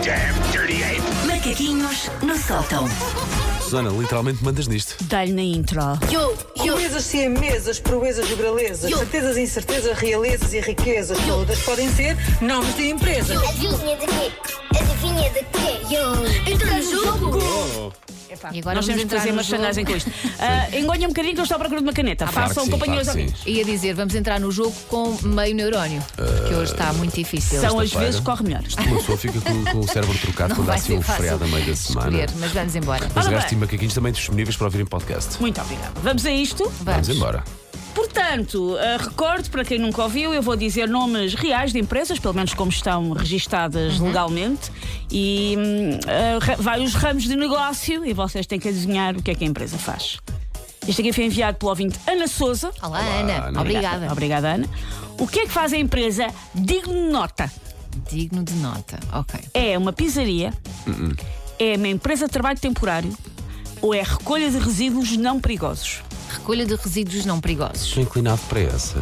damn dirty ape! Macaquinhos no sótão. Susana, literalmente mandas nisto. Dá-lhe na intro. Proezas siamesas, proezas jubralesas, certezas, incertezas, realezas e riquezas, todas podem ser nomes de empresas. Adivinha de quê? Adivinha de quê? Entra no jogo! E agora nós temos que fazer uma chanagem com isto. Engonha um bocadinho que eu estou à procura de uma caneta. Façam sim, companhia aos claro que amigos. Ia dizer, vamos entrar no jogo com meio neurónio, que hoje está muito difícil. São as vezes que corre melhor. Uma pessoa fica com o cérebro trocado Não quando há vai assim ser um fácil feriado a meio da semana. escolher, mas vamos embora. Mas o Ora resto de bem. macaquinhos também disponíveis para ouvir em podcast. Muito obrigada. Vamos a isto. Vamos embora. Portanto, recordo para quem nunca ouviu, eu vou dizer nomes reais de empresas, pelo menos como estão registadas legalmente, e vários ramos de negócio, e vocês têm que adivinhar o que é que a empresa faz. Este aqui foi enviado pelo ouvinte Ana Souza. Olá, Ana. Ana. Obrigada. Obrigada, Ana. O que é que faz a empresa digno de nota? Digno de nota. Ok. É uma pizzaria? É uma empresa de trabalho temporário? Ou é recolha de resíduos não perigosos? Recolha de resíduos não perigosos. Estou inclinado para essa,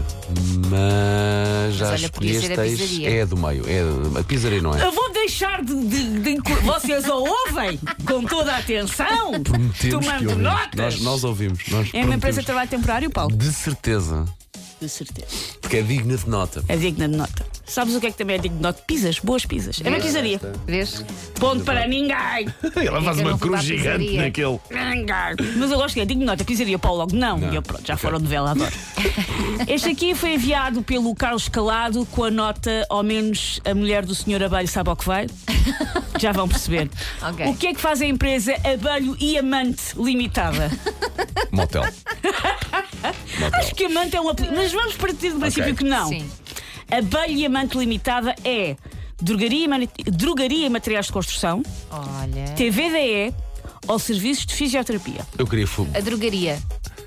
mas já olha, podia escolheste ser a pizzaria. é do meio. A pizzaria não é? Eu vou deixar de vocês ouvem com toda a atenção, Prometemos que tomando ouvimos. notas. Nós ouvimos. Nós É uma prometemos. empresa de trabalho temporário, Paulo? De certeza. De certeza. Porque é digna de nota. É digna de nota. Sabes o que é que também é digno de nota? Pizzas, boas pizzas. É uma pizzaria. Vês? Ponto para ninguém. Ela faz uma cruz gigante naquele. Ninguém. Mas eu gosto que é digno de nota. Pizzaria, Paulo, logo não. E eu, pronto, já foram novela, adoro. Este aqui foi enviado pelo Carlos Calado com a nota, ao menos a mulher do Sr. Abelho sabe ao que vai. Já vão perceber. Ok. O que é que faz a empresa Abelho e Amante Limitada? Motel. Acho que Amante é um apelido, mas vamos partir do princípio que não. Sim. Abelho e Amante Limitada é drogaria e materiais de construção, Olha. TVDE ou serviços de fisioterapia. Eu queria fogo. A drogaria.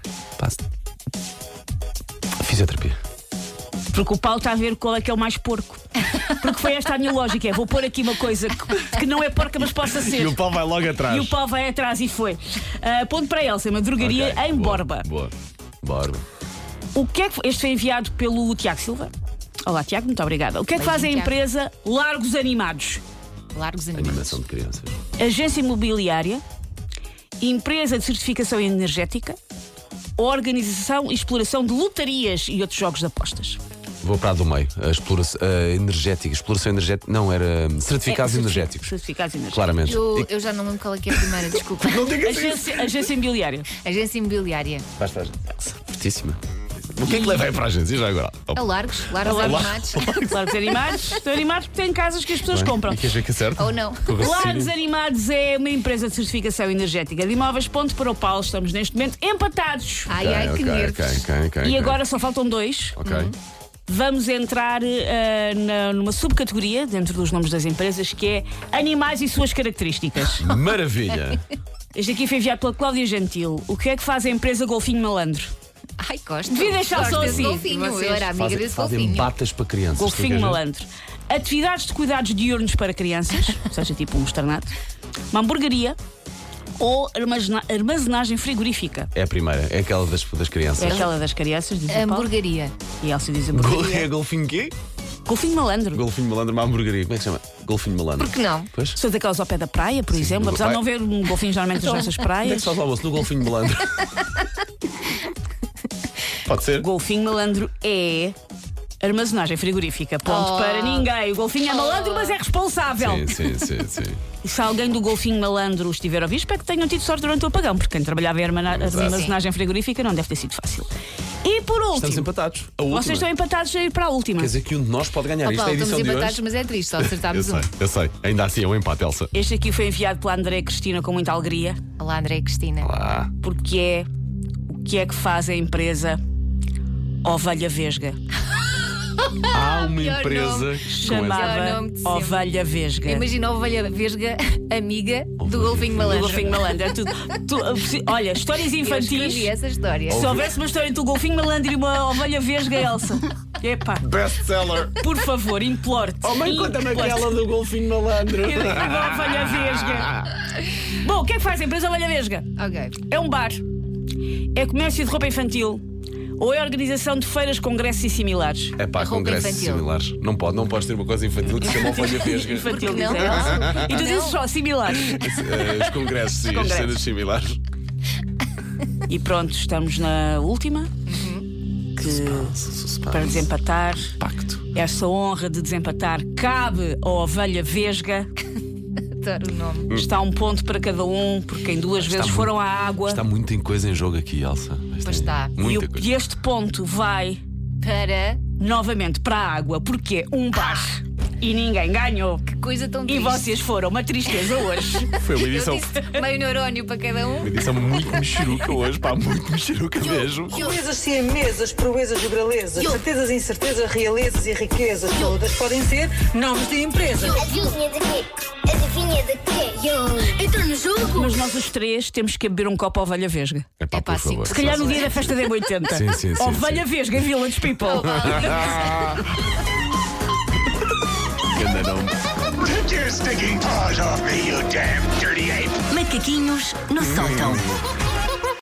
Fisioterapia. Porque o Paulo está a ver qual é que é o mais porco. Porque foi esta a minha lógica: vou pôr aqui uma coisa que não é porca, mas possa ser. E o pau vai logo atrás. E o Paulo vai atrás e foi. Ponto para Elsa, uma drogaria Ok, em boa, Borba. Boa. Borba. O que é que este foi enviado pelo Tiago Silva? Olá, Tiago, muito obrigada. O que é que faz a Beijinho, Tiago. empresa Largos Animados? Largos animais. Animação de crianças. Agência imobiliária, empresa de certificação energética, organização e exploração de lotarias e outros jogos de apostas. Vou para a do meio. A exploração energética. Exploração energética. Não, era certificados energéticos. Certificados energéticos. Claramente. Eu já não lembro qual é que é a primeira, desculpa. Não digas Agência imobiliária. Agência imobiliária. Basta. Fortíssima. O que é que leva aí para a agência? Já agora. A Largos animados. Largos Animados. Estão animados porque têm casas que as pessoas compram. E queres ver que acerta? Ou não. Largos Animados é uma empresa de certificação energética de imóveis. Ponto para o Paulo. Estamos neste momento empatados. Ai, que nervos. E agora só faltam dois. Ok. Vamos entrar numa subcategoria dentro dos nomes das empresas, que é animais e suas características. Maravilha. Este aqui foi enviado pela Cláudia Gentil. O que é que faz a empresa Golfinho Malandro? Ai, gosto. Devia deixar Gosto só desse assim. golfinho. Eu Vocês era amiga desse Fazem golfinho. batas para crianças. Golfinho Tu queres ver? Malandro. Atividades de cuidados diurnos para crianças, ou seja, tipo um externato. Uma hamburgueria ou armazenagem frigorífica. É a primeira. É aquela das crianças. É aquela das crianças, diz o Paulo. Hamburgueria. E Elsa diz É hamburgueria. golfinho quê? Golfinho Malandro. Golfinho malandro, uma hamburgueria. Como é que se chama? Golfinho malandro. Por que não? Pois? São daquelas ao pé da praia, por exemplo, no- apesar de vai- não ver golfinhos normalmente nas nossas Onde é que praias. se faz o almoço? No golfinho malandro. Pode ser? Golfinho Malandro é armazenagem frigorífica. Ponto para ninguém. O golfinho é malandro, mas é responsável. Sim. E se alguém do Golfinho Malandro estiver a ouvir, espero que tenham tido sorte durante o apagão, porque quem trabalhava em armazenagem frigorífica não deve ter sido fácil. E por último, Estamos empatados. A última. vocês estão empatados a ir para a última. Quer dizer que um de nós pode ganhar. Oh, Isto é a Paulo, edição estamos de empatados, hoje. mas é triste, só acertámos um. Eu sei. Ainda assim é um empate, Elsa. Este aqui foi enviado pela André Cristina com muita alegria, Olá, André e Cristina. Ah, porque é o que é que faz a empresa Ovelha Vesga. há uma Melhor empresa nome. com essa- Melhor Chamava nome de sempre. Ovelha Vesga. Imagina a ovelha vesga, amiga do Ovelha golfinho O malandro. Golfinho Malandro. É tudo, olha, histórias Eu escrevi infantis. essa história. Se houvesse uma história entre o Golfinho Malandro e uma ovelha vesga, Elsa. Epá, Best-seller. por favor, imploro-te. Oh, mãe, conta-me aquela do golfinho malandro. Da ovelha vesga. Bom, o que é que faz a empresa Ovelha Vesga? Ok. É um bar. É comércio de roupa infantil. ou é a organização de feiras, congressos e similares? É pá, A roupa congressos infantil. similares. Não pode ter uma coisa infantil que se chama Folha Vesga. Infantil, não? diz ela. E tu dizes só similares. Os congressos, sim, as Congressos. cenas similares. E pronto, estamos na última. Suspense. Para desempatar, Pacto. essa honra de desempatar cabe à ovelha vesga. Adoro o nome. Está um ponto para cada um, porque em duas vezes muito- foram à água. Está muita coisa em jogo aqui, Elsa. Pois está. Muita E coisa. e este ponto vai Para novamente para a água, porque um par e ninguém ganhou. que coisa tão E triste. vocês foram uma tristeza hoje. Foi uma Eu edição, disse meio neurónio para cada um. uma edição muito mexeruca hoje, pá, muito mexeruca mesmo. Proezas siamesas, proezas jubralesas, certezas, incertezas, realezas e riquezas. Todas podem ser nomes de empresas. Adivinha de quê? Adivinha de quê? Eu entro no jogo. Mas nós os três temos que beber um copo à ovelha vesga. É pá, Epá, por sim. favor. Se calhar no dia da festa da M80. Sim, sim, sim, Ovelha vesga em Village People. Ganda nome. Take your stinking paws off me, you damn dirty ape! Macaquinhos no sótão.